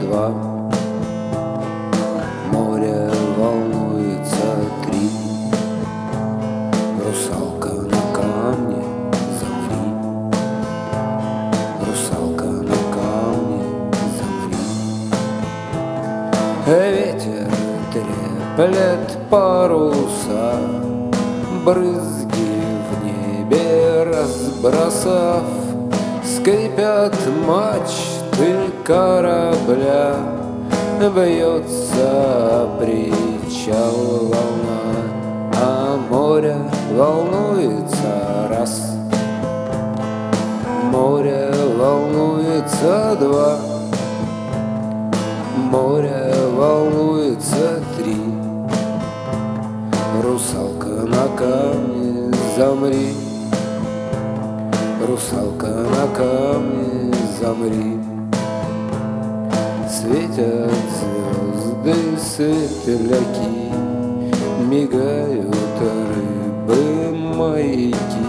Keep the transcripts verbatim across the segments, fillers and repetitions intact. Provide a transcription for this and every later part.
два, море волнуется три, русалка на камне, замри, русалка на камне, замри. Ветер треплет паруса, брызги в небе разбросав, скрипят мачты корабля, бьется причал волна, а море волнуется раз, море волнуется два, море волнуется три, русалка на камне, замри, русалка на камне, замри. Светят звезды, светляки, мигают рыбы, маяки,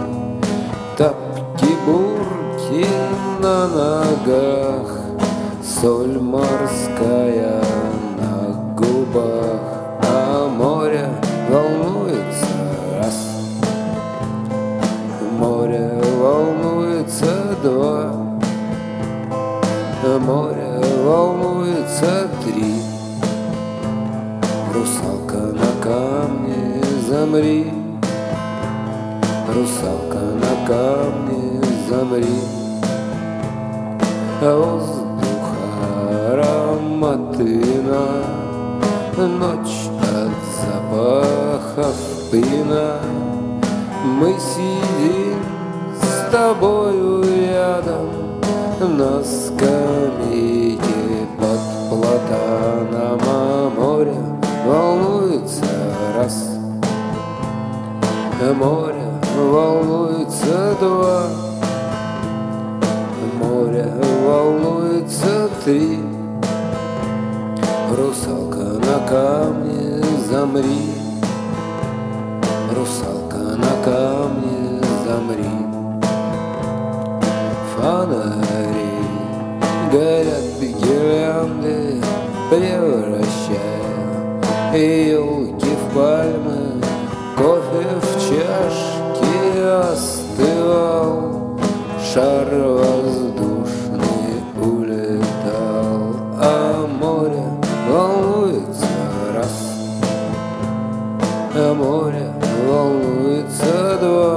тапки-бурки на ногах, соль морская на губах, а море волнуется раз, море волнуется два, море волнуется три, русалка на камне, замри, русалка на камне, замри. Воздух ароматына, ночь от запахов пына, мы сидим с тобою рядом на скамейке под платаном, а море волнуется раз, море волнуется два, море волнуется три, русалка на камне, замри, русалка на камне, замри. Фонари горят гирлянды, превращая елки в пальмы, кофе в чашке остывал, шар воздушный улетал, а море волнуется раз, а море волнуется два,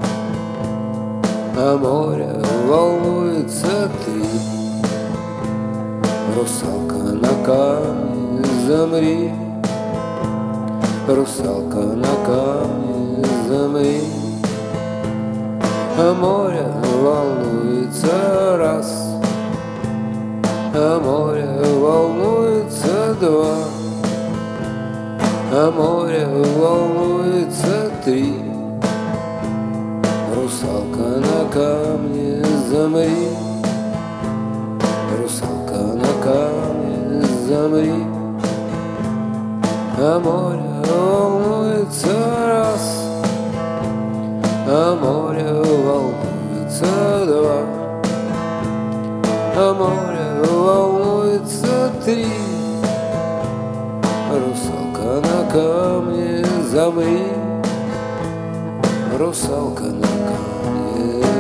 а море волнуется три, русалка на камне, замри, русалка на камне, замри. А море волнуется раз, а море волнуется два, а море волнуется три, русалка на камне, замри, русалка на камне, замри. А море волнуется раз, а море волнуется два, а море волнуется три, русалка на камне, замри, русалка на камне.